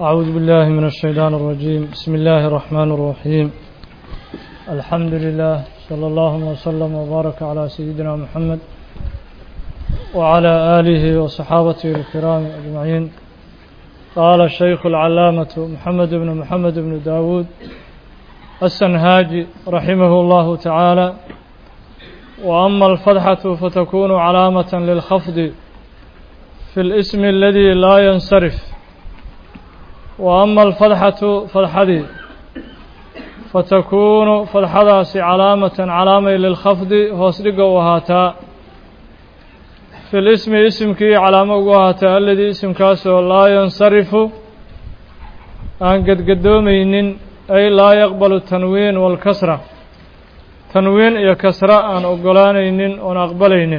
أعوذ بالله من الشيطان الرجيم. بسم الله الرحمن الرحيم. الحمد لله صلى الله وسلم وبارك على سيدنا محمد وعلى آله وصحابته الكرام أجمعين. قال الشيخ العلامة محمد بن داود السنهاجي رحمه الله تعالى: وأما الفتحة فتكون علامة للخفض في الاسم الذي لا ينصرف. وأما الفتحة فتحدي فتكون فتحداس علامة للخفض هوسدق وهاتا في الاسم اسمك علامة وهاتا الذي اسم كاسو لا ينصرف أن قدومين أي لا يقبل التنوين والكسرة. تنوين يا كسرة أن أقلانين وأن أقبلين.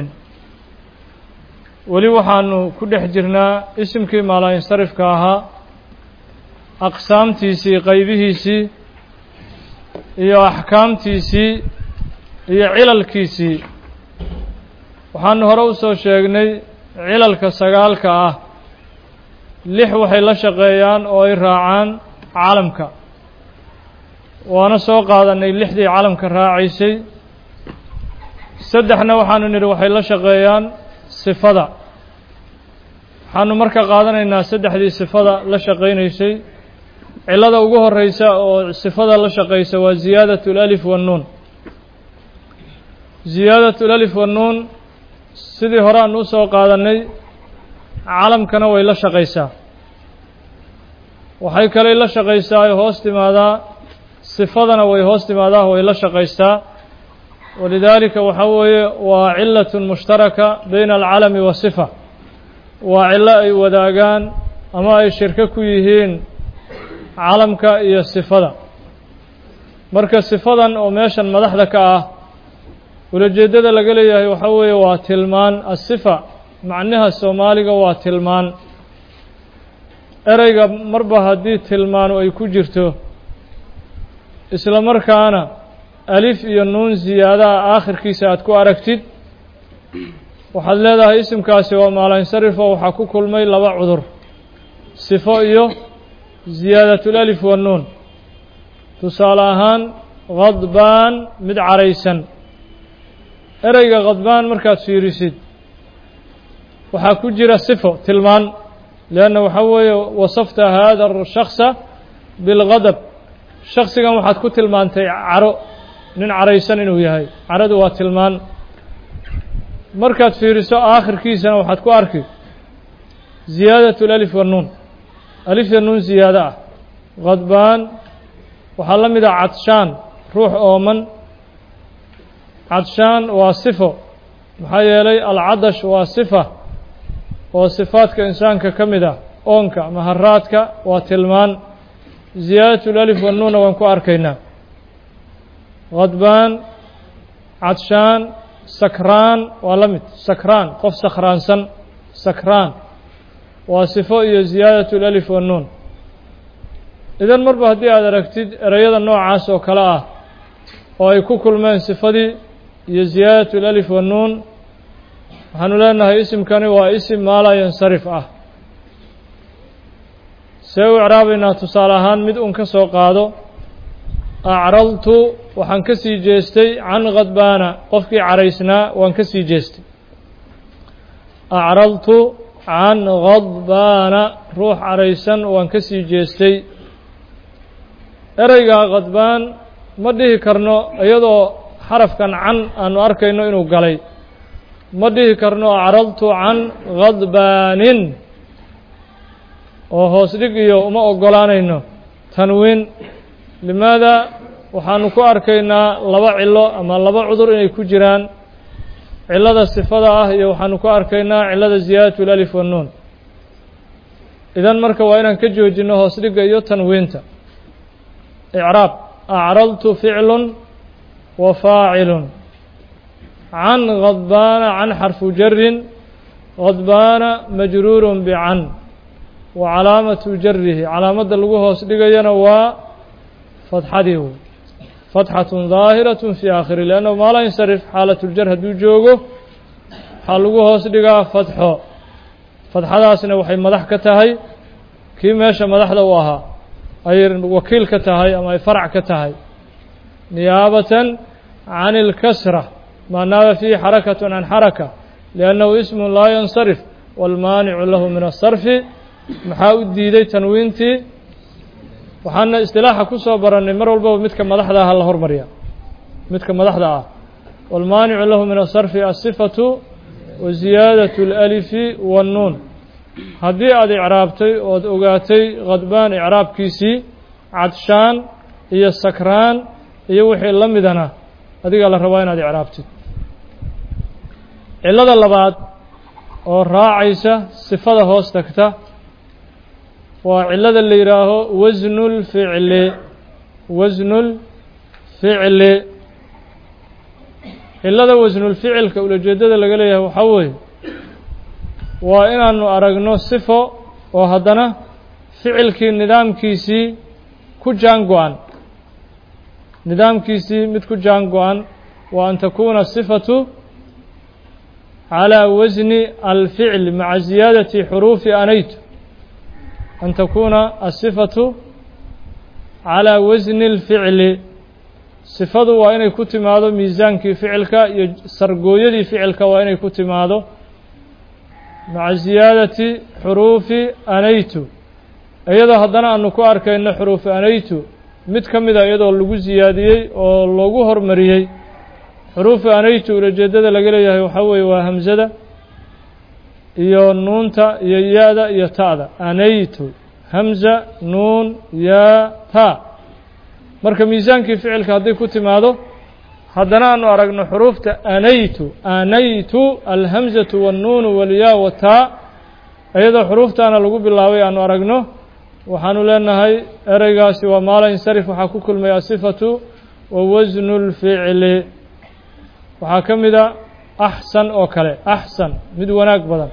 ولي وحانو كل حجرنا اسمك ما لا ينصرف كاها aqsaamtiisii qaybihiisii iyo axkaamtiisii iyo cilalkiisii waxaanu hore u soo sheegnay cilalka sagaalka ah lix waxay la shaqeeyaan oo ay raacaan calamka waana soo qaadanay lixdii calamka raacaysay saddexna waxaanu nidhi waxay la shaqeeyaan sifada waxaanu marka qaadanaynaa saddexdii sifada la shaqaynaysay cilada ugu horeysa oo sifada la shaqeysa waa ziyaadatu alif wan-nuun. ziyaadatu alif wan-nuun sidii hore aan u soo qaadanay calamkana way la shaqeysaa waxay kale la shaqeysaa ay hoos timaadaa sifadana way hoos timaadaa way la shaqeystaa walidaalika waxa weeye waa cilatun mushtaraka bayna alcalami wa sifa waa cilo ay wadaagaan ama ay shirko ku yihiin calamka iyo sifada. marka sifadan oo meeshan madaxda ka ah ulajeedada laga leeyahay waxa weeye waa tilmaan. asifa macnaha Soomaaliga waa tilmaan. ereyga marba haddii tilmaanu ay ku jirto isla markaana alif iyo nuun ziyaada aakhirkiisa aad ku aragtid waxaad leedahay isimkaasi waa maalansarif oo waxa ku kulmay laba cudur, sifo iyo ziyaadatu alif wan-nuun. tusaale ahaan qadbaan mid caraysan. ereyga qadbaan markaad fiirisid waxaa ku jira sifo tilmaan leanna waxaa weeye wasafta hada الشhakصa bilgadab. shaksigan waxaad ku tilmaantay caro, nin caraysan inuu yahay. caradu waa tilmaan. markaad fiiriso aakhirkiisana waxaad ku arki ziyaadatu alif wan-nuun. alif iyo nuun ziyaado ah. qadbaan waxaa la mid ah cadshaan, ruux ooman. cadshaan waa sifo maxaa yeelay alcadash waa sifa oo sifaadka insaanka ka mid ah. oonka ama haraadka waa tilmaan. ziyaadatu alif wan-nuunna waan ku arkaynaa. qadbaan, cadshaan, sakraan waa la mid. sakraan qof sakhraansan. sakraan waa sifo iyo ziyaadatu alif wan-nuun. idan marba haddii aad aragtid ereyada noocaas oo kale ah oo ay ku kulmeen sifadii iyo ziyaadatu alif wan-nuun waxaanu leenahay isimkani waa isim maa laa yansarif ah. see u icraabaynaa? tusaale ahaan mid un ka soo qaado. acradtu waxaan ka sii jeestay can qadbaana, qofkii caraysnaa waan ka sii jeestay. acradtu can qadbaana, ruux caraysan waan ka sii jeestay. ereyga qadbaan ma dhihi karno iyadoo xarafkan can aanu arkayno inuu galay. ma dhihi karno acradtu can qadbaanin oo hoos dhig iyo uma ogolaanayno tanwiin. limaada? waxaanu ku arkaynaa laba cilo ama laba cudur inay ku jiraan. cilada sifada ah iyo waxaanu ku arkaynaa cilada ziyaadatu alif wan-nuun. idan marka waa inaan ka joojino hoos dhigga iyo tanwiinta. icraab: acradtu ficlun wa faacilun. can qadbaana, can xarfu jarin. qadbaana majruurun bican wa calaamatu jarihi, calaamadda lagu hoos dhigayana waa fatxadii wey. fatxatun daahiratun fii aakhiri liannahu maa laa yansarif xaalatuljar hadduu joogo waxaa lagu hoos dhigaa fatxo. fatxadaasna waxay madax ka tahay kii meesha madaxda u ahaa ay wakiil ka tahay ama ay farac ka tahay niyaabatan can اlkasra maa naaba fiihi xarakaة can xaraka liannahu ismu laa yansarif wاlmaanicu lahu min asarfi maxaa u diiday tanwiintii waxaana istilaaxa ku soo barannay mar walbaba midka madaxda ah la hormarya midka madaxda ah wاlmaanicu lahu min asarfi asifatu wa ziyaadaة اlأlifi wالnuun haddii aad icraabtay ood ogaatay khadbaan icraabkiisii cadshaan iyo sakraan iyo wixii la midana adigaa la rabaa inaad icraabtid cillada labaad oo raacaysa sifada hoos tagta waa cillada la yidhaaho wasnulficli wasnulficli cillada wasnulficilka ulajeedada laga leeyahay waxaa weeye waa inaanu aragno sifo oo haddana ficilkii nidaamkiisii ku jaan go-an nidaamkiisii mid ku jaan go-an wa an takuuna sifatu calىa wasni alficl maca ziyaadati xuruufi anaytu an takuuna asifatu calىa wasni اlficli sifadu waa inay ku timaado miisaankii ficilka iyo sargooyadii ficilka waa inay ku timaado maca ziyaadati xuruufi anaytu iyadoo haddana aanu ku arkayno xuruufi anaytu mid ka mida iyadoo lagu ziyaadiyey oo loogu hormariyey xuruufi anaytu ulajeedada laga leeyahay waxaa weeye waa hamsada iyo nuunta iyo ya-da iyo ta'da anaytu hamza nuun yaa ta marka miisaankii ficilka hadday ku timaado haddana aanu aragno xuruufta anaytu alhamzatu wاnnuunu walyaa wataa iyadoo xuruuftaana lagu bilaabay aanu aragno waxaanu leenahay ereygaasi waa maala insarif waxaa ku kulmaya asifatu wa wasnu اlficli waxaa ka mida axsan oo kale axsan mid wanaag badan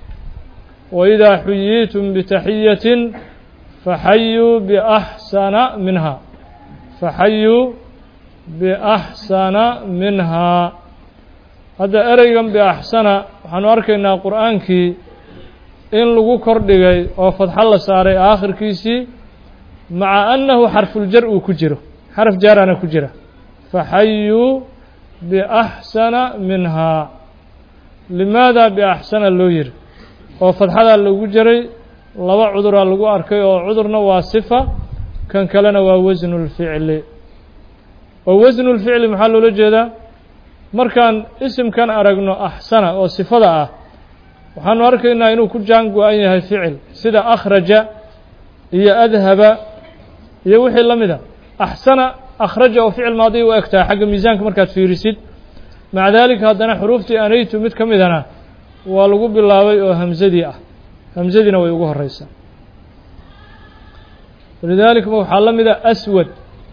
waidaa xuyiitum bitaxiyatin faxayuu biaxsana minha faxayuu biaxsana minhaa hadda ereygan biaxsana waxaanu arkaynaa qur'aankii in lagu kordhigay oo fadxo la saaray aakhirkiisii maca annahu xarfuljar uu ku jiro xaraf jaarana ku jira faxayuu biaxsana minhaa limaada biaxsana loo yiri oo fadxadaa lagu jiray laba cuduraa lagu arkay oo cudurna waa sifa kan kalena waa wasnu اlficli oo wasnu اlficli maxaa loola jeedaa markaan isimkan aragno axsana oo sifada ah waxaanu arkaynaa inuu ku jaan go-an yahay ficil sida akhraja iyo adhaba iyo wixii la mida axsana akhraja oo ficil maadi u eg tahay xagga miisaanka markaad fiirisid maca daalika haddana xuruuftii anaytu mid ka midana waa lagu bilaabay oo hamsadii ah hamsadiina way ugu horeysaa walidaalika waxaa la mida aswad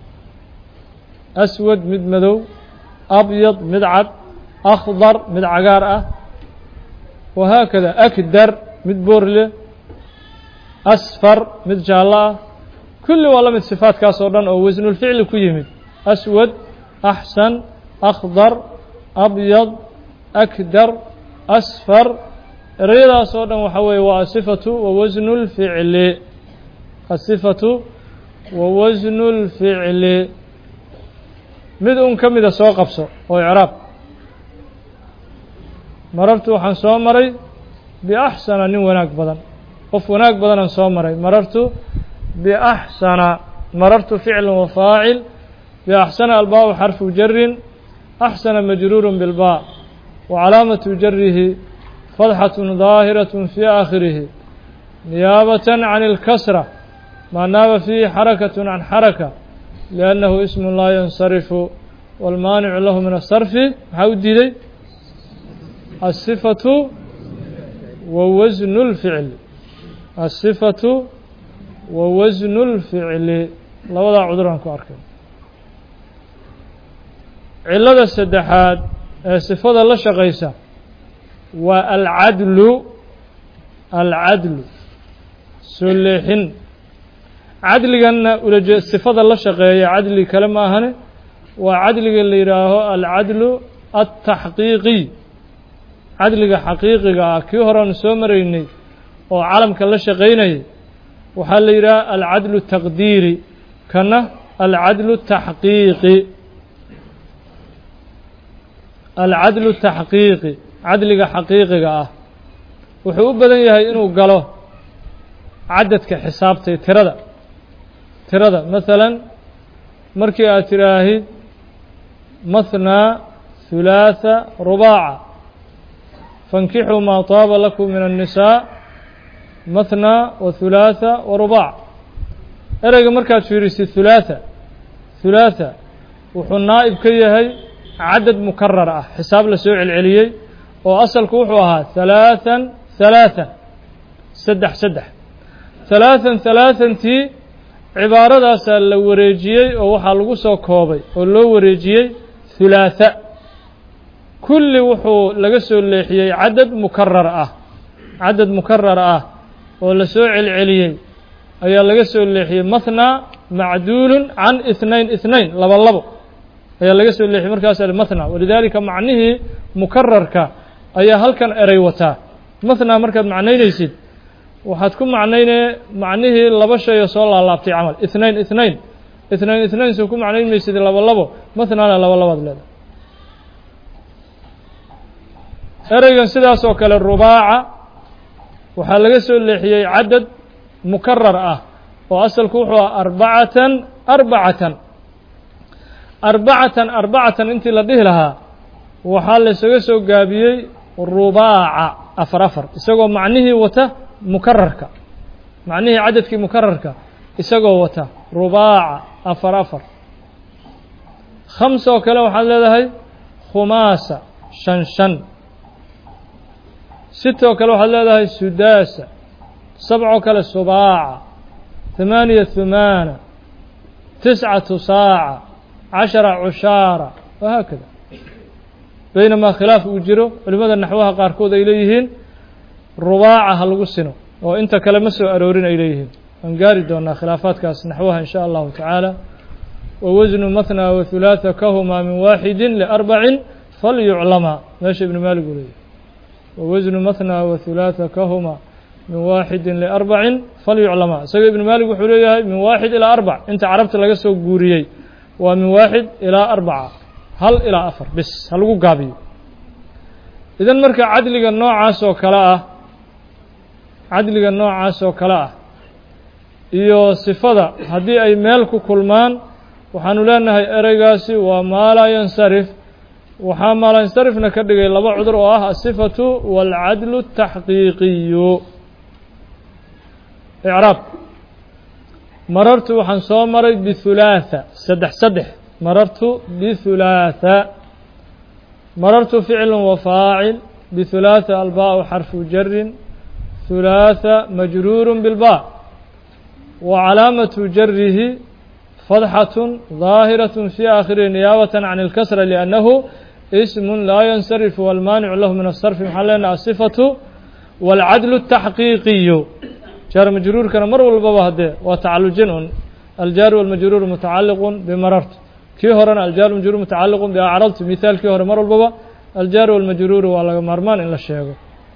aswad mid madow abyad mid cad akhdar mid cagaar ah wahaakada akdar mid boor leh asfar mid jaallo ah kulli waa la mid sifaadkaas oo dhan oo wasnulficli ku yimid aswad axsan akhdar abyad akdar asfar ereyadaas oo dhan waxaa weeye waa asifatu wa wasnu اlficli asifatu wa wasnu اlficli mid un ka mida soo qabso oo icraab marartu waxaan soo maray biaxsana nin wanaag badan qof wanaag badanaan soo maray marartu biaxsana marartu ficlu wa faacil biaxsana albaa xarfu jarin axsana majruuru bilbaa wa calaamatu jarihi fadxatun daahiraة fii aakhirihi niyaabatan can اlkasra maa naaba fiihi xarakaة can xaraka liannahu ismu laa yansarifu wاlmaanicu lahu min asarfi maxaa u diiday asifatu wa wasnu اlficli asifatu wa wasnu اlficli labadaa cuduraan ku arkay cillada saddexaad ee sifada la shaqaysa waa alcadlu soo leexin cadliganna sifada la shaqeeya cadli kale ma ahane waa cadliga la yidhaaho alcadlu altaxqiiqiy cadliga xaqiiqiga ah kii horeanu soo maraynay oo calamka la shaqaynayay waxaa la yidhaha alcadlu الtaqdiiri kana alcadlu الtaxqiiqi alcadlu الtaxqiiqi cadliga xaqiiqiga ah wuxuu u badan yahay inuu galo cadadka xisaabtay tirada masalan markii aad tiraahid mathnaa ثulaatha rubaaca fankixuu maa taaba lakum min الnisaa mathnaa wa ثulaatha wa rubaac ereyga markaad fiirisid ثulaatha wuxuu naa'ib ka yahay cadad mukarar ah xisaab la soo celceliyey oo asalku wuxuu ahaa ثalaathan ثalaaثantii cibaaradaasaa la wareejiyey oo waxaa lagu soo koobay oo loo wareejiyey ثulaatha kulli wuxuu laga soo leexiyey cadad mukarar ah oo la soo celceliyey ayaa laga soo leexiyey mathnaa macduulun can اثnain laba ayaa laga soo leexiyey markaasa mathnaa walidaalika macnihii mukararka ayaa halkan erey wataa mathnaa markaad macnaynaysid waxaad ku macnihii laba shay oo soo laalaabtay camal اثnain soo ku macnayn maysid labo mathnaana labaad leedahay ereygan sidaas oo kale rubaaca waxaa laga soo leexiyey cadad mukarar ah oo asalku wuxuu ah arbacatan intii la dhihi lahaa waxaa laysaga soo gaabiyey rubaaca afar isagoo macnihii wata mukararka macnihii cadadkii mukararka isagoo wata rubaaca afar khams oo kale waxaad leedahay khumaasa shan sita oo kale waxaad leedahay sudaasa sabcoo kale subaaca ثamaaniya thumaana tiscatu saaca cashara cushaara wahaakada baynamaa khilaaf uu jiro culimmada naxwaha qaarkood ay leeyihiin rubaaca ha lagu sino oo inta kale ma soo aroorin ay leeyihiin waan gaari doonaa khilaafaadkaas naxwaha in sha allahu tacaala wawasnu mathnaa wa ثulaatha kahumaa min waaxidi liarbacin falyuclama meesha ibnu maalig uu leeyahy wawasnu mathnaa wa ثulaatha kahumaa min waaxidi liarbacin falyuclama isaga ibnu maalig wuxuu leeyahay min waaxid ilaa arbac inta carabta laga soo guuriyey waa min waaxid ilaa arbaca hal ilaa afar bis ha lagu gaabiyo idan marka cadliga noocaas oo kale ah iyo sifada haddii ay meel ku kulmaan waxaanu leenahay ereygaasi waa maa laa yansarif waxaa maa laa yansarifna ka dhigay laba cudur oo ah asifatu waalcadlu الtaxqiiqiyu icraab marartu waxaan soo maray bihulaatha saddex marartu bihulaatha marartu ficlu wa faacil bihulaatha albaau xarfu jarin ثulaatha majruuru bilba wa calaamatu jarihi fadxaة ظaahiraة fي aakhirihi niyaabة can اlkasra liأnnahu ism laa yansarif wاlmaanicu lahu min الsarfi maxaa leenaha asifatu wاlcadlu الtaxqiiqiyu jaar majruurkana mar walbaba haddee waa tacalujin un aljaar wاlmajruur mutacaliq bimarartu kii horena aljaar majruur mutacaliq biacraltu mihaalkii hore mar walbaba aljaar wاlmajruur waa laga maarmaan in la sheego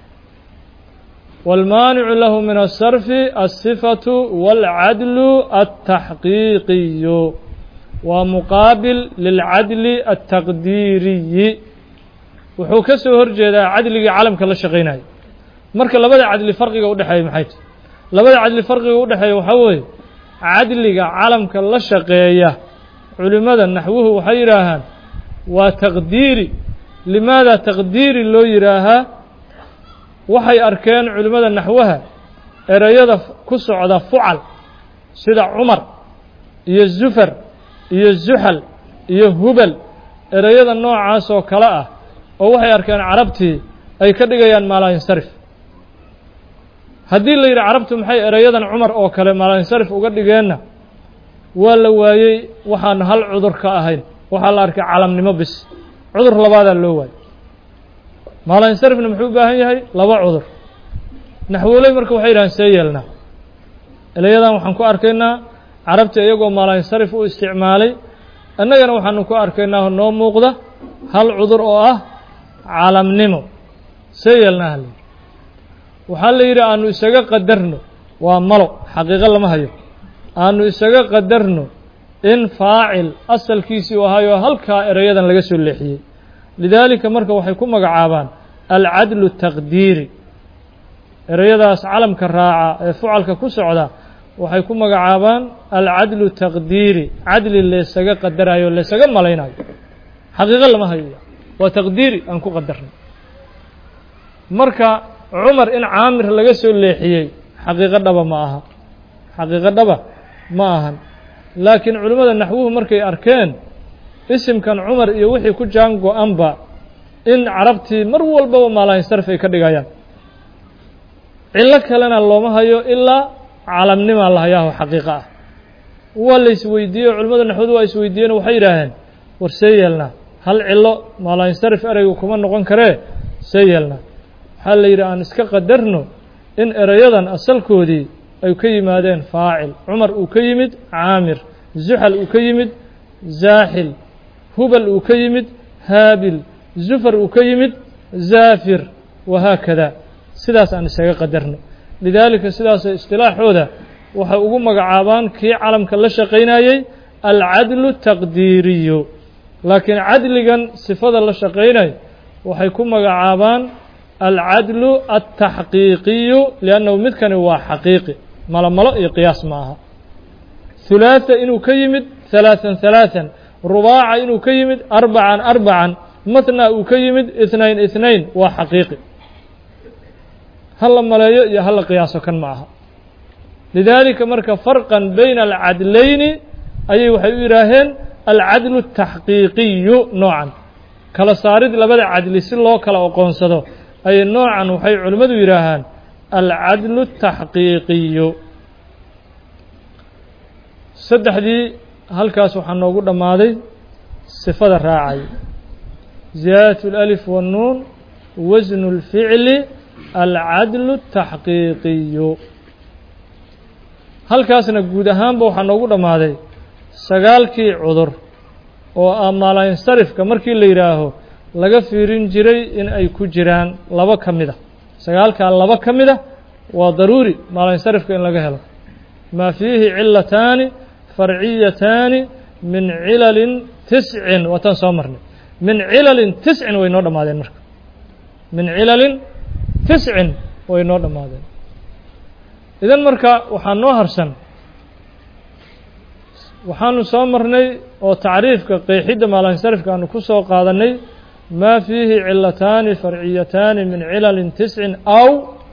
wاlmaanicu lahu min الsarfi الصifaة wاlcadlu الtaxqiiqiyu waa muqaabil lilcadli الtaqdiiriyi wuxuu ka soo horjeedaa cadligii calamka la shaqaynaya marka labada cadli farqiga udhexeeya maxay tahy labada cadli farqiga udhexeeya waxaa weeye cadliga calamka la shaqeeya culimmada naxwuhu waxay yidhaahaan waa taqdiiri limaada taqdiiri loo yidhaahaa waxay arkeen culimmada naxwaha ereyada ku socda fucal sida cumar iyo zufar iyo zuxal iyo hubal ereyada noocaas oo kale ah oo waxay arkeen carabtii ay ka dhigayaan maalaayinsarif haddii la yidhi carabtu maxay ereyadan cumar oo kale maalaayinsarif uga dhigeenna waa la waayey waxaan hal cudur ka ahayn waxaa la arkay calamnimo bis cudur labaadaa loo waayey maalaayinsarifna muxuu u baahan yahay laba cudur naxwooley marka waxay yidhahaan see yeelnaa erayadan waxaan ku arkaynaa carabta iyagoo maalaayinsarif u isticmaalay annagana waxaanu ku arkaynaa noo muuqda hal cudur oo ah calamnimo see yeelnaa hal waxaa la yidhi aanu isaga qadarno waa malo xaqiiqo lama hayo aanu isaga qadarno in faacil asalkiisii u ahayo halkaa erayadan laga soo leexiyey lidaalika marka waxay ku magacaabaan alcadlu taqdiiri erayadaas calamka raaca ee fucalka ku socda waxay ku magacaabaan alcadlu taqdiiri cadli laysaga qadarayo laysaga malaynayo xaqiiqo lama hayo waa taqdiiri aan ku qadarno marka cumar in caamir laga soo leexiyey xaqiiqo dhaba ma aha xaqiiqo dhaba ma ahan laakiin culimmada naxwuhu markay arkeen isimkan cumar iyo wixii ku jaan go-anba in carabtii mar walbaba maalahinsarf ay ka dhigayaan cillo kalena looma hayo ilaa calamnimaa la hayaaho xaqiiqo ah waa la isweydiiyey culimmada naxwudu waa isweydiiyeen waxay yidhaaheen war see yeelnaa hal cillo maalahinsarf ereygu kuma noqon karee see yeelnaa waxaa la yidhi aan iska qadarno in erayadan asalkoodii ay ka yimaadeen faacil cumar uu ka yimid caamir zuxal uu ka yimid zaaxil hubal uu ka yimid haabil zufar uu ka yimid zaafir wahaakada sidaas aan isaga qadarno lidaalika sidaasay istilaaxooda waxay ugu magacaabaan kii calamka la shaqaynayey alcadlu taqdiiriyu laakiin cadligan sifada la shaqaynayo waxay ku magacaabaan alcadlu altaxqiiqiyu liannahu midkani waa xaqiiqi malo iyo qiyaas ma aha hulaatha inuu ka yimid halaathan rubaaca inuu ka yimid arbacan matna uu ka yimid ithnain waa xaqiiqi hala maleeyo iyo hala qiyaaso kan ma aha lidaalika marka farqan bayna alcadlayni ayay waxay u yidhaaheen alcadlu الtaxqiiqiyu noocan kala saarid labada cadli si loo kala aqoonsado ayay noocan waxay culimmadu yidhaahaan alcadlu الtaxqiiqiyu saddexdii halkaas waxaa noogu dhammaaday sifada raacay ziyaadaة اlأlif والnuun wasn اlficli alcadlu الtaxqiiqiyu halkaasna guud ahaanba waxaa noogu dhammaaday sagaalkii cudur oo maalahinsarifka markii la yidhaaho laga fiirin jiray in ay ku jiraan laba ka mid a sagaalkaa laba ka mid a waa daruuri maalahinsarifka in laga helo maa fiihi cilataani farciyataani min cilalin tiscin waataan soo marnay min cilalin tiscin way noo dhammaadeen marka min cilalin tiscin way noo dhammaadeen idan marka waxaa noo harsan waxaanu soo marnay oo tacriifka qeexidda maalahinsarifka aanu ku soo qaadanay maa fiihi cilataani farciyataani min cilalin tiscin aw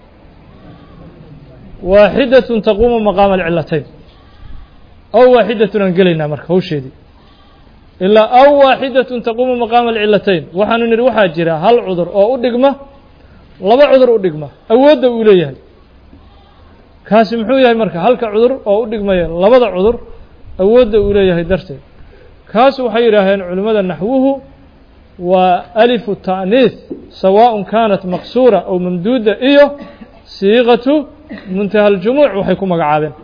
waaxidatun taquumu maqaama alcilatayn aw waaxidatun aan gelaynaa marka hawsheedii ilaa aw waaxidatun taquumu maqaama alcilatayn waxaanu nidhi waxaa jira hal cudur oo u dhigma laba cudur u dhigma awoodda uu leeyahay kaasi muxuu yahay marka halka cudur oo u dhigmaya labada cudur awoodda uu leeyahay darteed kaas waxay yidhaaheen culimmada naxwuhu waa alifu ta'niis sawaaءun kaanat maqsuura aw mamduuda iyo siiqatu muntaha aljumuuc waxay ku magacaabeen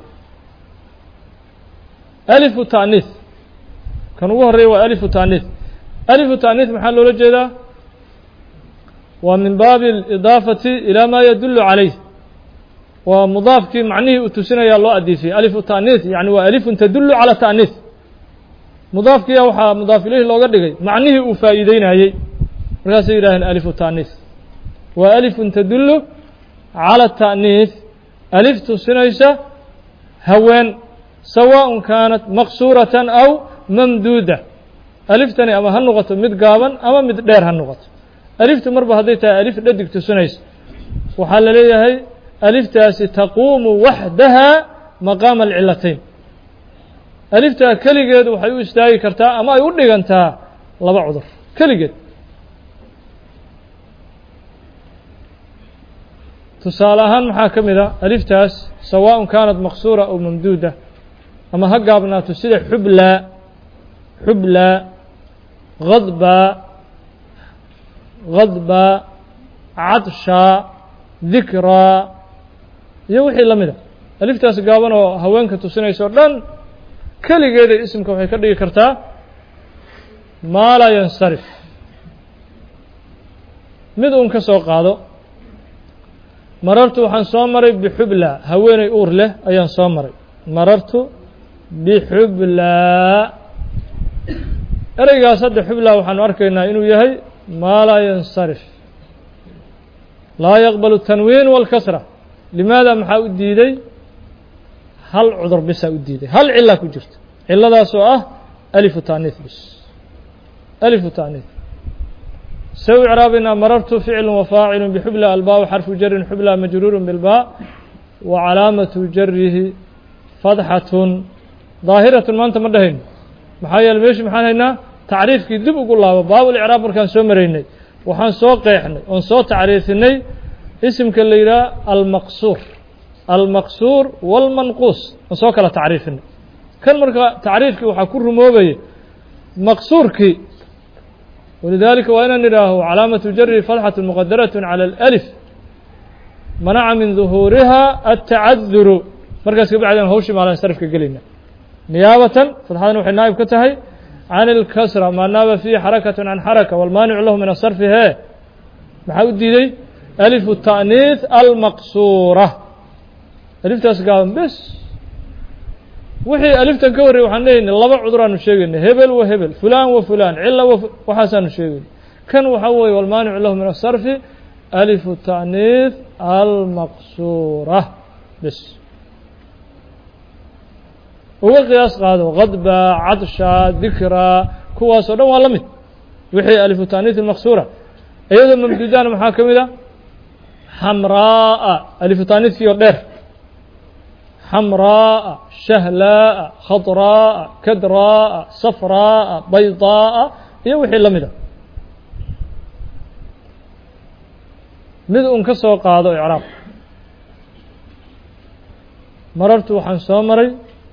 alifu ta'niis kan ugu horreeya waa alifu ta'niis alifu ta'niis maxaa loola jeedaa waa min baabi alidaafati ilaa maa yadullu calayh waa mudaafkii macnihii uu tusinayaa loo adiifiyey alifu ta'niis yani waa alifun tadullu cala ta'niis mudaafkiya waxaa mudaaf ilayhi looga dhigay macnihii uu faa'iideynayey markaasay yidhaaheen alifu ta'niis waa alifun tadullu cala ta'niis alif tusinaysa haween sawaaءun kaanat maqsuuratan aw mamduuda aliftani ama ha noqoto mid gaaban ama mid dheer ha noqoto aliftu marba hadday tahay alif dhadig tusinaysa waxaa la leeyahay aliftaasi taquumu waxdaha maqaama alcilatayn aliftaa keligeed waxay u istaagi kartaa ama ay u dhigantaa laba cudur keligeed tusaale ahaan maxaa ka mid a aliftaas sawaaءun kaanat maqsuura aw mamduuda ama ha gaabnaato sida xublaa gadbaa cadshaa dikraa iyo wixii la mid a aliftaas gaaban oo haweenka tusinaysa o dhan keligeeda isimka waxay ka dhigi kartaa maa laa yansarif mid uun ka soo qaado marartu waxaan soo maray bixubla haweeney uur leh ayaan soo maray marartu bixubla ereygaas hadda xubla waxaanu arkaynaa inuu yahay maa laa yansarif laa yaqbalu tanwiin walkasra limaada maxaa u diiday hal cudur bisaa u diiday hal cila ku jirto ciladaas oo ah alifu taaniis bis alifu taaniis saw icraabina marartu ficlu wafaacilu bixubla albaa xarfu jarin xubla majruuru bilbaa wa calaamatu jarihi fadxatun daahiratun maanta ma dhahayno maxaa yeele meeshii maxaan haynaa tacriifkii dib ugu laabo baabulicraab markaan soo maraynay waxaan soo qeexnay oon soo tacriifinay isimka la yidhaha almaqsuur wاlmanquus aan soo kala tacriifinay kan marka tacriifkii waxaa ku rumoobaya maqsuurkii walidaalika waa inaan idhaaho calaamatu jari fadxatu muqadaraة calى اlأlif manaca min duhuuriha atacaduru markaas kabacdeen hawshii maalan sarifka gelayna niyaabatan fadxadan waxay naa'ib ka tahay can اlkasra maa naaba fiihi xarakaة can xaraka wاlmaanicu lahu min asarfi hee maxaa u diiday alifu taأniis almaqsuura aliftaas gaaban bes wixii aliftan ka horrey waxaan leeyahnay laba cudur aanu sheegaynay hebel wa hebel fulan wa fulan cila waxaasaanu sheegaynay kan waxaa weeye wاlmaanicu lahu min asarfi alifu taأniis almaqsuura bes uga qiyaas qaado kadba cadsha dikra kuwaasoo dhan waa la mid wixii alifu taaniis almaqsuura iyadoo mamduudana maxaa ka mid a xamraa'a alifu taaniiskii oo dheer xamraa'a shahlaa'a khadraa'a kadraa'a safraa'a baydaa'a iyo wixii la mid a mid un ka soo qaado icraab marartu waxaan soo maray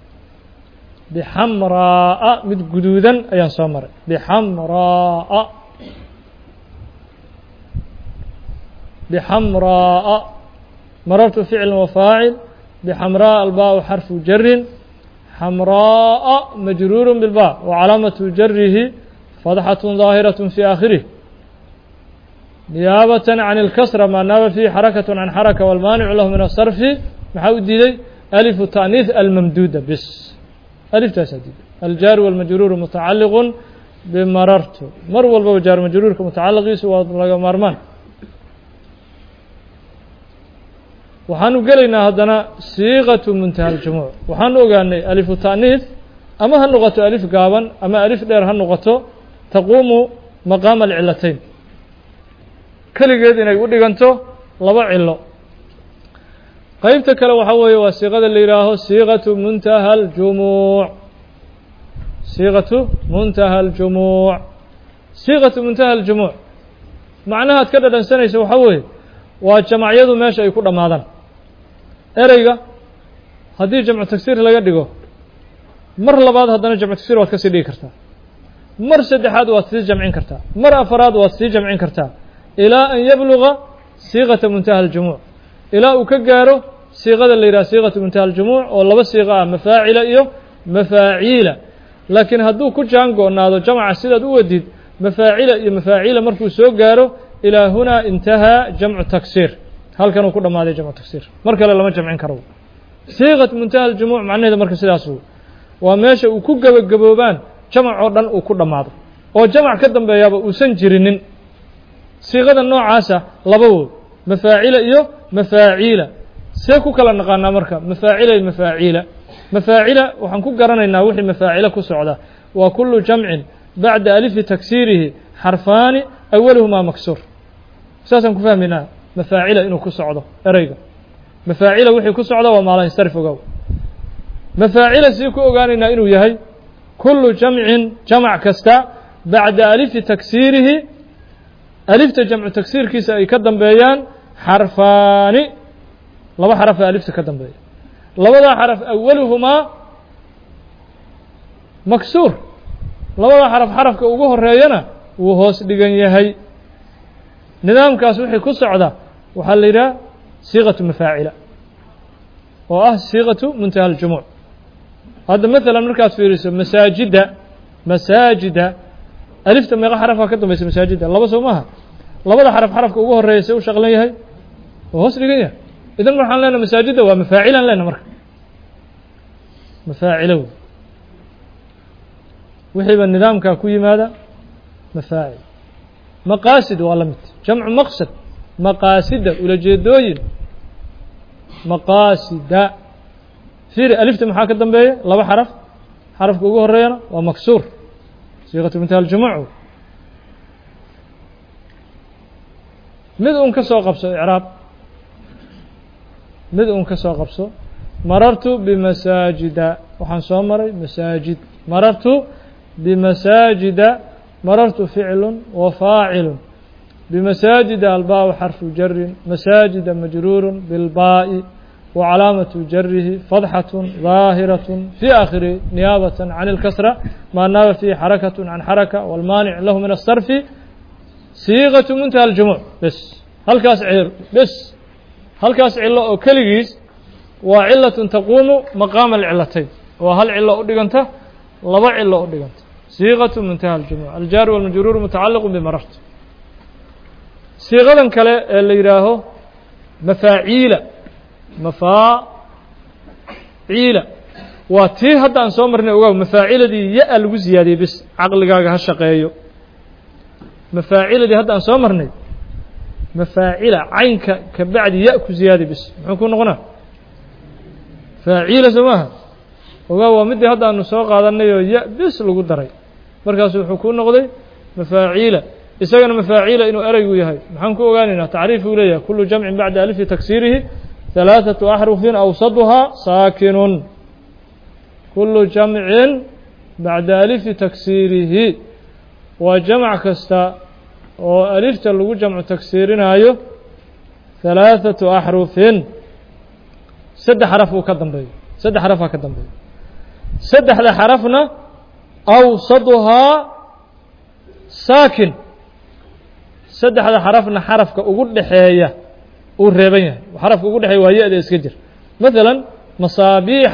bixamraa'a mid guduudan ayaan soo maray bixamraa'a bixamraa'a marartu ficl wafaacil bixamraa'a albaa xarfu jarin xamraa'a majruur bilbaa wa calaamatu jarihi fadxaة ظaahiraة fi aakhirih niyaabة can اlkasra maa naaba fiihi xarakaة can xaraka wاlmaanicu lahu min asarfi maxaa u diiday alifu taأniis almamduuda bis aliftaasaa diiday aljaar wاlmajruur mutacaliq bimarartu mar walbaba jaar majruurka mutacaliqiisu waa laga maarmaan waxaanu gelaynaa haddana siiqatu muntaha aljumuuc waxaanu ogaanay alifu taأniis ama ha noqoto alif gaaban ama alif dheer ha noqoto taquumu maqaama alcilatayn keligeed inay u dhiganto laba cilo qeybta kale waxaa weeye waa siiqada la yidhaaho siiqatu muntaha aljumuuc siiqatu muntaha aljumuuc siiqatu muntaha aljumuuc macnahaad ka dhadhansanaysa waxaa weeye waa jamacyadu meesha ay ku dhammaadaan ereyga haddii jamcu tagsiir laga dhigo mar labaad haddana jamcu tagsiir waad ka sii dhigi kartaa mar saddexaad waad sii jamcin kartaa mar afaraad waad sii jamcin kartaa ilaa an yabluga siiqata muntaha aljumuuc ilaa uu ka gaaro siiqada la yidhaha siiqatu muntaha aljumuuc oo laba siiqo ah mafaacila iyo mafaaciila laakiin hadduu ku jaangoonaado jamca sidaad u wadid mafaacila iyo mafaaciila markuu soo gaaro ilaa hunaa intahaa jamcu taksiir halkanuu ku dhammaaday jamcu taksiir mar kale lama jamcin karo siiqat muntaha aljumuuc macnaheeda marka sidaas waa meesha uu ku gebagaboobaan jamac oo dhan uu ku dhammaado oo jamac ka dambeeyaaba uusan jirinin siiqada noocaasa laba wood mafaacila iyo mafaaciila see ku kala naqaanaa marka mafaacila iyo mafaaciila mafaacila waxaan ku garanaynaa wixii mafaacila ku socda waa kulu jamcin bacda alifi taksiirihi xarfaani awaluhumaa maksuur saasaan ku fahmaynaa mafaacila inuu ku socdo ereyga mafaacila wixii ku socda waa maalansarif ogow mafaacila sii ku ogaanaynaa inuu yahay kulu jamcin jamac kasta bacda alifi taksiirihi alifta jamcu tagsiirkiisa ay ka dambeeyaan xarfaani laba xaraf ee alifta ka dambeeya labadaa xaraf awaluhumaa maksuur labadaa xaraf xarafka ugu horeeyana wuu hoos dhigan yahay nidaamkaas wixii ku socda waxaa la yidhaha siiqatu mafaacila oo ah siiqatu muntaha aljumuuc hadda maalan markaad fiiriso masaajida masaajida alifta meeqa xarafaa ka dambaysa masaajida laba soo maaha labada xaraf xarafka ugu horeeya see u shaqlan yahay وهوس لقيا إذا مرحنا لنا مساجد ومفاعلا لنا مرح مفاعله وحيب النظام كاكوي ماذا مفاعل مقاصد والله جمع مقصد مقاصد ولا جدوين مقاصد فير ألفت محاكا الدنبية لو حرف كوجه الريانا ومكسور صيغة منتهى الجمع مد كسو قبسو إعراب مد كسو قبسو مررت بمساجد وحن صومري مساجد مررت بمساجد مررت فعل وفاعل بمساجد الباء حرف جر مساجد مجرور بالباء وعلامة جره فضحة ظاهرة في آخر نيابة عن الكسرة ما ناب فيه حركة عن حركة والمانع له من الصرف صيغة منتهى الجموع بس هل كاس عير بس هل كاس علة أو كليجيس وعلة تقوم مقام العلتين وهل علة أدقنته لضع علة أدقنته صيغة منتهى الجموع الجار والمجرور متعلق بمررت صيغة كلا اللي يراه مفاعيل مفاعيل وتي هذا أن صومرنا وجو مفاعيل دي يأل وزيادة بس عقل جاها هالشقيو مفاعيل دي هذا أن صومرنا مفاعيل عين كبعد يأكل زيادة بس نكون غنا فاعيل سماها وجو مدي هذا أن نسوق هذا النيو يأ بس لو قدري مركز حكون نقضي مفاعيل إسقنا مفاعيل إنه أرجو يهاي نحن كوجاننا تعريف وليه كل جمع بعد ألف تكسيره 3 أحرف أوسطها ساكن كل جمع بعد ألف تكسيره وجمع كستا وألف تلو جمع تكسيرنا أيه 3 أحرف 6 حرف وكذا بي 6 حرف كذا بي 6 حرفنا أوسطها ساكن 6 حرفنا حرف كأقول حياة والربيع وحرف كأقول حياة وهي اللي يسكجر مثلا مصابيح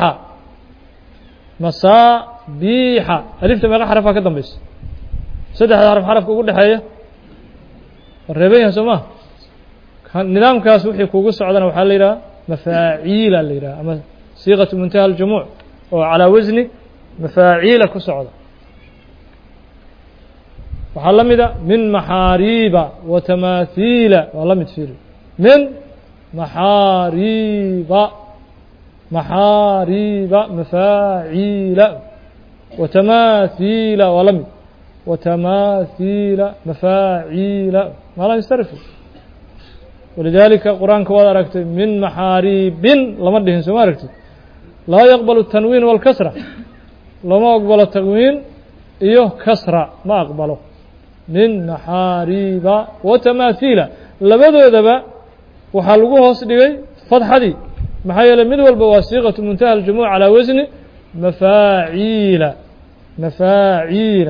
ألف تمام حرفها كذا بس 6 حرف كأقول حياة الربيع سماه نظام كاسوحي كوجس عدنا وحليرا مفاعيل الليرا أما صيغة منتهى الجموع وعلى وزن مفاعيل كسعودة وحلمد من محاريب وتماثيل والله متفير من محاريب مفاعيل وتماثيل ولم وتماثيل مفاعيل ما لا يسترف ولذلك القرآن كواد ركت من محاريب لما دهن سما ركت لا يقبل التنوين والكسرة لما أقبل التنوين إيه كسرة ما أقبله من محاريب وتماثيل لبدو دبا وحلقوه صدقي فتحدي محايل مدول بواسيغة منتهى الجموع على وزن مفاعيل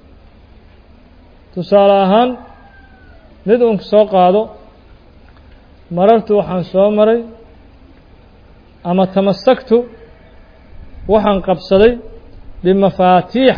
تصالحان ندون سوق هذا مررت وحن صومري أما تمسكت وحن قبصدي بمفاتيح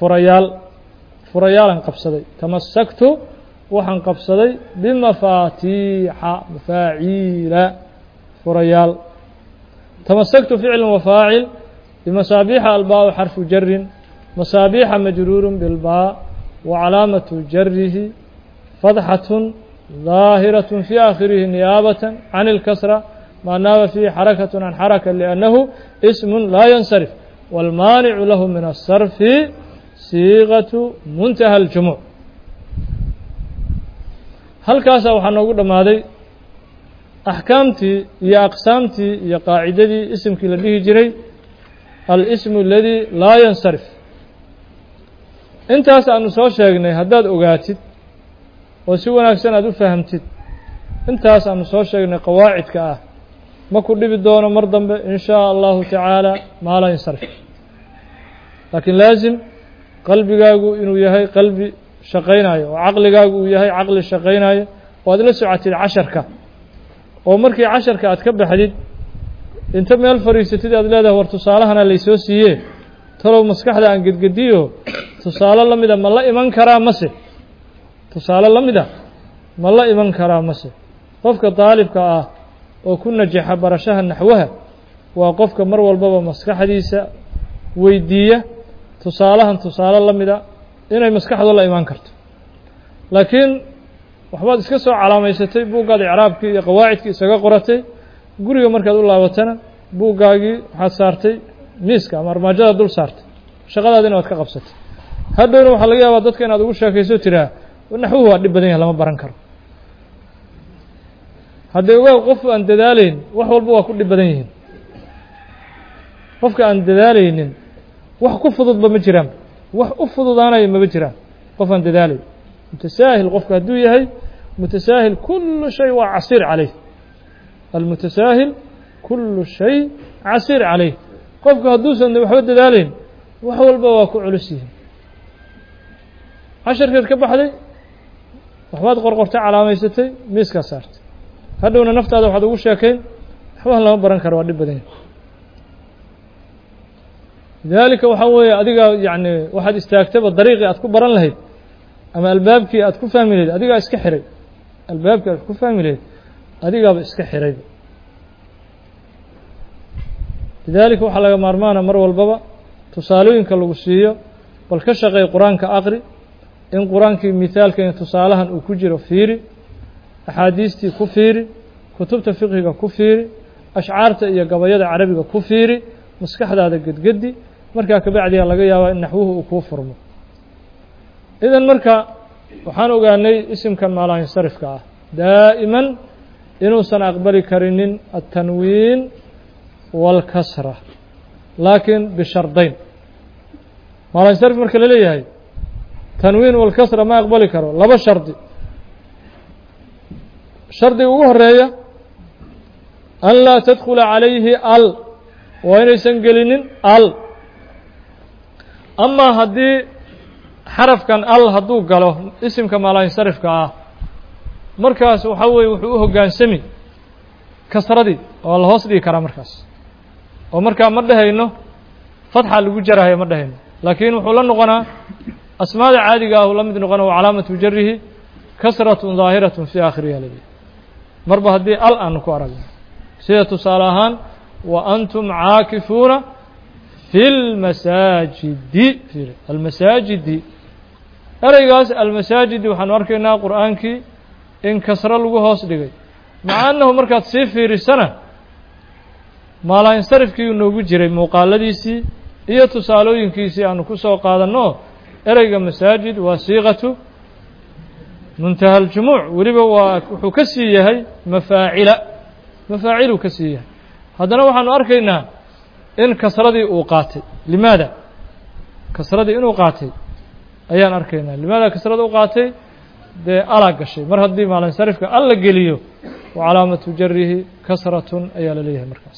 فريال قبصدي تمسكت وحن قبصدي بمفاتيح مفاعيل فريال تمسكت فعل وفاعل بمصابيح الباء حرف جر مصابيح مجرور بالباء وعلامة جره فضحة ظاهرة في آخره نيابة عن الكسرة ما ناب فيه حركة عن حركة لأنه اسم لا ينصرف والمانع له من الصرف صيغة منتهى الجموع هل كاسا وحنقول هذه أحكامتي يا أقسامتي يا قاعدتي اسمك الذي جري الاسم الذي لا ينصرف انت أن سو شيغني هداد اوغاتid oo si wanaagsan aad u fahamtid intaas aan soo sheegnay qawaacid ah ma ku dhibi doono mar dambe insha Allah ta'ala ma la yansarf laakiin laazim qalbigaagu inuu yahay qalbi shaqeynaayo oo aqligaagu uu yahay aqli shaqeynaayo oo aad la socotid 10ka oo markii 10ka aad ka baxdid inta meel fariisatid aad leedahay war tusaalahana la soo siiyay talow maskaxda aan gedgediyo tusaale lamida ma la iman karaa mase tusaale lamida ma la iman karaa mase qofka daalibka ah oo ku najaxa barashaha naxwaha waa qofka mar walbaba maskaxdiisa weydiiya tusaalahan tusaale la mida inay maskaxdu la imaan karto laakiin waxbaad iska soo calaamaysatay buuggaad icraabkii iyo qawaacidkii isaga qoratay guriga markaad u laabatana buuggaagii waxaad saartay miiska ama armaajada dul saartay shaqadaadina waad ka qabsatay hadhowna waxaa laga yaabaa dadka inaad ugu sheekayso tiraa naxwuhu waa dhib badan yahay lama baran karo hadday ogaa qof aan dadaalayn wax walba waa ku dhib badan yihiin qofka aan dadaalaynin wax ku fududba ma jiraan wax u fududaanaya maba jiraan qof aan dadaalay mutasaahil qofka hadduu yahay mutasaahil kullu shay waa casiir calayh almutasaahil kullu shay casiir calayh qofka hadduusan waxba dadaalayn wax walba waa ku culus yihiin casharkeed ka baxday waxbaad qorqortay calaamaysatay miiskaa saartay hadhowna naftaada waxaad ugu sheekayn waxbahan lama baran karo waa dhib badan yahay lidaalika waxaa weeye adiga yacni waxaad istaagtayba dariiqii aad ku baran lahayd ama albaabkii aad ku fahmi lahayd adigaa iska xiray albaabkii aad ku fahmi lahayd adigaaba iska xiray lidaalika waxaa laga maarmaana mar walbaba tusaalooyinka lagu siiyo bal ka shaqeey qur-aanka aqri in qur-aankii mithaalka iyo tusaalahan uu ku jiro fiiri axaadiistii ku fiiri kutubta fiqhiga ku fiiri ashcaarta iyo gabayada carabiga ku fiiri maskaxdaada gedgedi markaa kabacdiyaa laga yaabaa in naxwuhu uu kuu furmo idan marka waxaan ogaanay isimkan maalahinsarifka ah daa'iman inuusan aqbali karinin altanwiin waalkasra laakiin bishardayn maalahinsarif marka la leeyahay tanwiin waalkasra ma aqbali karo laba shardi shardiga ugu horeeya an laa tadkhula calayhi al waa inaysan gelinin al amaa haddii xarafkan al hadduu galo isimka maalahinsarifka ah markaas waxaa weeye wuxuu u hoggaansami kasradii oo la hoos dhigi karaa markaas oo markaa ma dhehayno fatxa lagu jarahaya ma dhehayno laakiin wuxuu la noqonaa asmaada caadiga ah uu la mid noqona wa calaamatu jarihi kasratun daahiratun fii aakhiriha ladi marba haddii al aanu ku aragno sida tusaale ahaan wa antum caakifuuna fi lmasaajidi almasaajidi ereygaas almasaajidi waxaanu arkaynaa qur'aankii in kasro lagu hoos dhigay maca annahu markaad sii fiirisana maalahinsarifkiiuu noogu jiray muuqaaladiisii iyo tusaalooyinkiisii aanu ku soo qaadanno ereyga masaajid waa siiqatu muntaha aljumuuc weliba waa wuxuu ka sii yahay mafaaciluu ka sii yahay haddana waxaanu arkaynaa in kasradii uu qaatay limaada kasradii inuu qaatay ayaan arkaynaa limaada kasrada u qaatay dee alaa gashay mar haddii maalinsarifka al la geliyo wa calaamatu jarihi kasratun ayaa la leeyahay markaas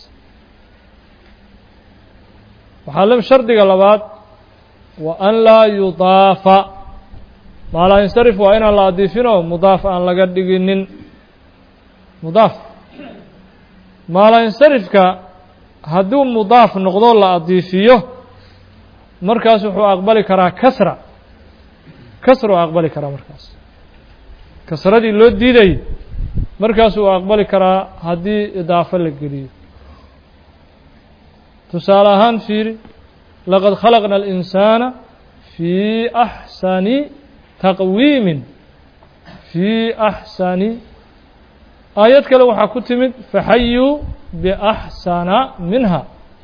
waxaa shardiga labaad wa an laa yudaafa maalahinsarif waa inaan la adiifinoo mudaaf aan laga dhiginin mudaaf maalahinsarifka hadduu mudaaf noqdo la adiifiyo markaas wuxuu aqbali karaa kasra aqbali karaa markaas kasradii loo diidayay markaasuu aqbali karaa haddii idaafo la geliyo tusaale ahaan fiiri laqad khalaqna alinsaana fii axsani taqwiimin fii axsani aayad kale waxaa ku timid faxayuu biaxsana minha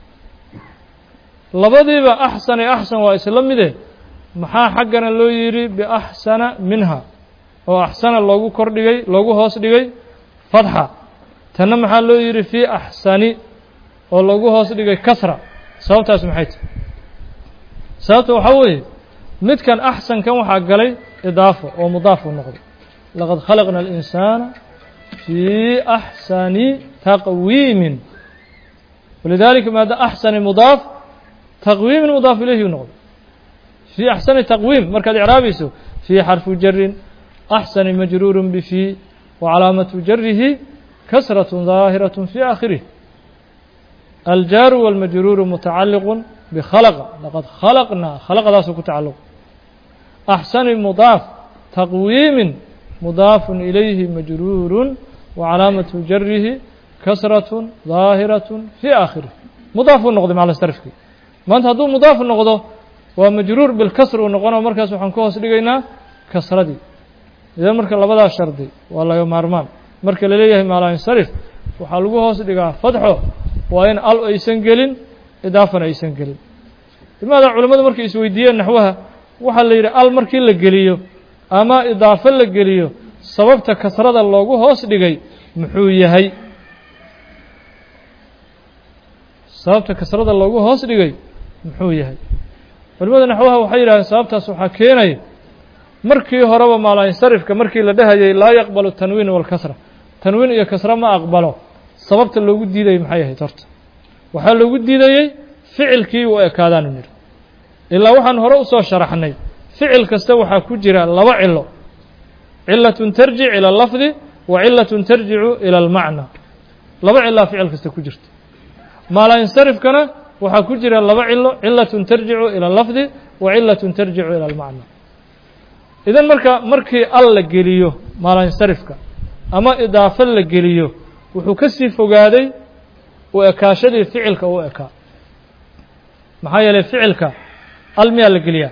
labadiiba axsan ee axsan waa isla mide maxaa xaggana loo yidhi biaxsana minha oo axsana loogu kor dhigay loogu hoos dhigay fatxa tanna maxaa loo yidhi fii axsani oo loogu hoos dhigay kasra sababtaas maxay tahay sababta waxaa weeye midkan axsankan waxaa galay idaafo oo mudaaf u noqday laqad khalaqna alinsaana fii axsani taqwiimin walidaalika maada axsani mudaaf taqwiimin mudaaf ilayhi u noqday fii axsani taqwiim markaad icraabayso fii xarfu jarin axsani majruurun bifii wa calaamatu jarihi kasratun daahiraة fii aakhirih aljaaru wاlmajruuru mutacaliqu bkhalqa laqad khalaqnaa khalaqdaasuu ku tacalluq axsani mudaaf taqwiimin mudaafun ilayhi majruurun wa calaamatu jarihi كسرة ظاهرة في آخره مضاف النقد مع الاسترفك ما أنت هدو مضاف النقد ومجرور بالكسر ونقنا مركز وحنكوه سلقينا كسرة دي إذا مركز لبدا الشرطي والله يوم أرمان مركز لليه ما لا ينصرف وحلقوه سلقا فتحه وإن أل أيسن قلن إضافة أيسن قلن لماذا علماء مركز يسويدية نحوها وحال يرى أل مركز لقليو أما إضافة لقليو sababta kasrada loogu hoos dhigay muxuu yahay sababta kasrada loogu hoos dhigay muxuu yahay culimada naxwaha waxay yiraahdeen sababtaas waxa keenay markii horeba maalayn sarifka markii la dhahayay la yaqbalu tanwiin wal kasra tanwiin iyo kasra ma aqbalo sababta loogu diiday maxay ahayd horta waxa loogu diidayay ficilkii uu ekaadaan nir ilaa waxaan hore u soo sharaxnay ficil kasta waxa ku jira laba cilo علة ترجع إلى اللفظ وعلة ترجع إلى المعنى لبع الله فعل كستكجرت ما لا ينصرف كنا وحكجر لبع الله علة ترجع إلى اللفظ وعلة ترجع إلى المعنى إذا مركي الله جليه ما لا ينصرف كنا أما إضافة لجليه وحكسي فقادي وأكاشدي فعلك وأكا محايا لفعلك المياه لجليه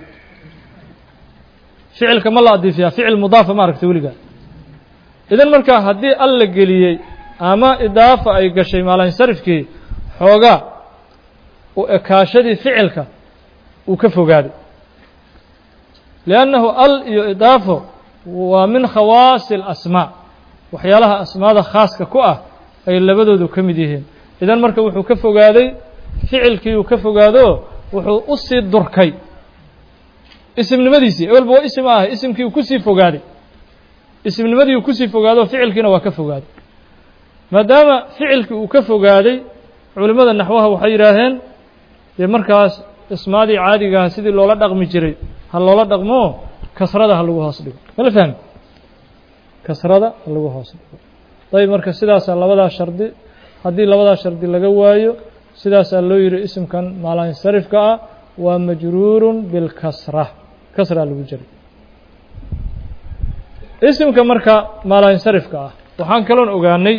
فعل كما الله أضيف فيها فعل مضاف ما ركت ولقى إذا مركا هدي الله قليي أما إضافة أي قشي ما لا ينصرف كي حوغا وإكاشدي فعلك وكفو قادي لأنه إضافة ومن خواص الأسماء وحيالها أسماء خاصة كؤة أي اللي بدو كمديهين إذا مركا وحو كفو قادي فعل كي وكفو قادو وحو أصي الدركي اسم نمديسي أول بو اسم اسم كي وكسي فوقادي اسم نمدي وكسي فوقادي وفعل كينا وكفوقادي ما دام فعل كي وكفوقادي علماء النحوها وحيراهن يمركز اسمادي عادي قاها سيدي لولا دقمي جري هل لولا دقمو كسرده هلوها صدق هل فهم كسرده هلوها صدق طيب مركز سيداسا لبدا شردي هدي لبدا شردي لقوايو سيداسا لو يري اسم كان مالا ينصرف كا ومجرور بالكسرة كسرة الوجر اسم كمركا ما لا ينصرف كا وحان كلون أغاني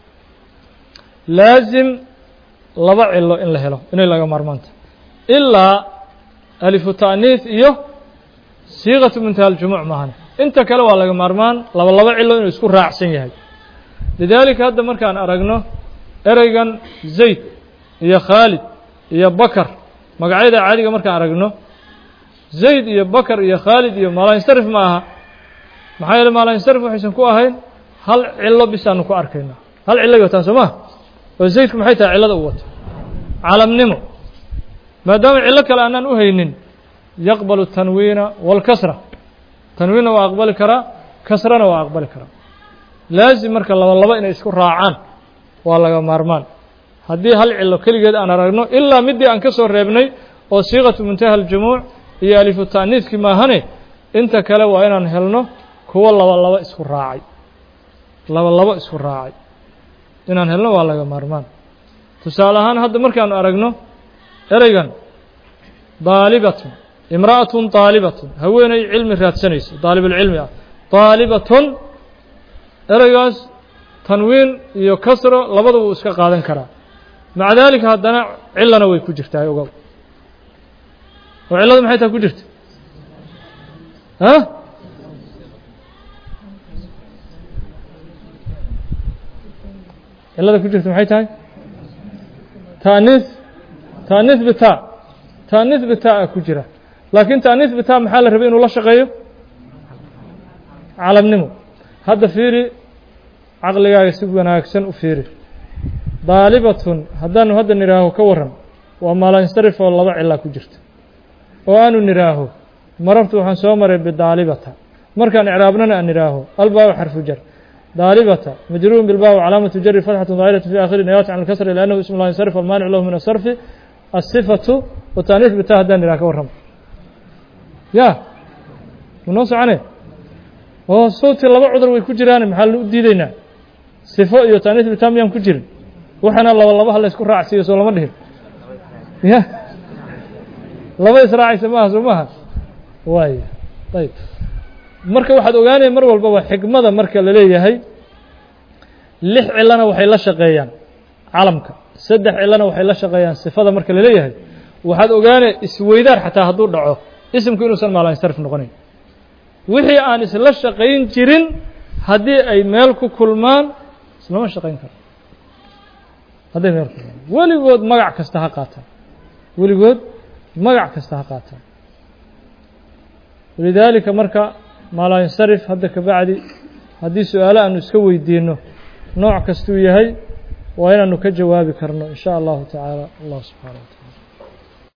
لازم لبع إلا إن لهله إن إلا مرمانت إلا ألف تأنيث إيوه صيغة منتهى الجموع معنا انت كلو على مرمان لبع إلا إنه يسكن راعسين يهي لذلك هذا مركا أنا أرقنه أرقن زيد يا خالد يا بكر magacyada caadiga markaan aragno zayd iyo bakar iyo khalid iyo maalaynsarif ma aha maxaa yeelay maalaynsarif waxaysan ku ahayn hal cilo bisaanu ku arkayna hal cilo wataan soo oo zaydku maxay tahay cilada uu wato calamnimo maadaama cilo kale aanan u haynin yaqbalu tanwiina wal kasra tanwiina waa aqbali karaa kasrana waa aqbali karaa laazim marka laba inay isku raacaan waa laga maarmaan haddii hal cilo keligeed aan aragno ilaa midii aan ka soo reebnay oo siiqatu muntaha aljumuuc iyo alifu ta'niiskii maahane inta kale waa inaan helno kuwa laba isku raacay laba isku raacay inaan helno waa laga maarmaan tusaale ahaan hadda markaanu aragno ereygan daalibatun imra'atun daalibatun haweenay cilmi raadsanayso daalibulcilmi ah daalibatun ereygaas tanwiin iyo kasro labadaba uu iska qaadan karaa مع ذلك هذا علنا ويكجرتها يوقف وعلنا ما حيتها كجرت ها علنا كجرت ما حيتها تانيث بتاء كجرة لكن تانيث بتاء محل الربين ولا شقيه على النمو هذا فيري عقلي يسوق أنا أكسن وفيري ضالبة هذان هذا نراه كورم وما لا ينصرف والله إلا كجرت وأنا نراه مررت وحن سومر بالضالبة مركان إعرابنا أن نراه الباء حرف جر ضالبة مجرور بالباء وعلامة جر فتحة ظاهرة في آخر نيات عن الكسر لأنه اسم لا ينصرف والمانع له من الصرف الصفة والتانيث بتاع هذان نراه كورم يا ونص عنه وصوت الله عذر ويكجران محل ديدنا صفة يتانيث بتاع يوم كجر وحنا الله هلا يسكر راعي سوى ما نهي يا لما يسرع سماها واي طيب marka waxaad ogaanay mar walba waa xigmada marka la leeyahay lix cilana waxay la shaqeeyaan calamka saddex cilana waxay la shaqeeyaan sifada marka la leeyahay waxaad ogaanay isweydaar xataa hadduu dhaco isimku inuusan maalansarif noqonayn wixii aan isla shaqayn jirin haddii ay meel ku kulmaan islama shaqayn karo hadday meel ku kulmaan weligood magac kasta ha qaataan weligood magac kasta ha qaataan walidaalika marka maalansarif hadda ka bacdi haddii su-aalo aanu iska weydiino nooc kastuu yahay waa inaanu ka jawaabi karno in sha allahu tacaala allah subxaana wa taala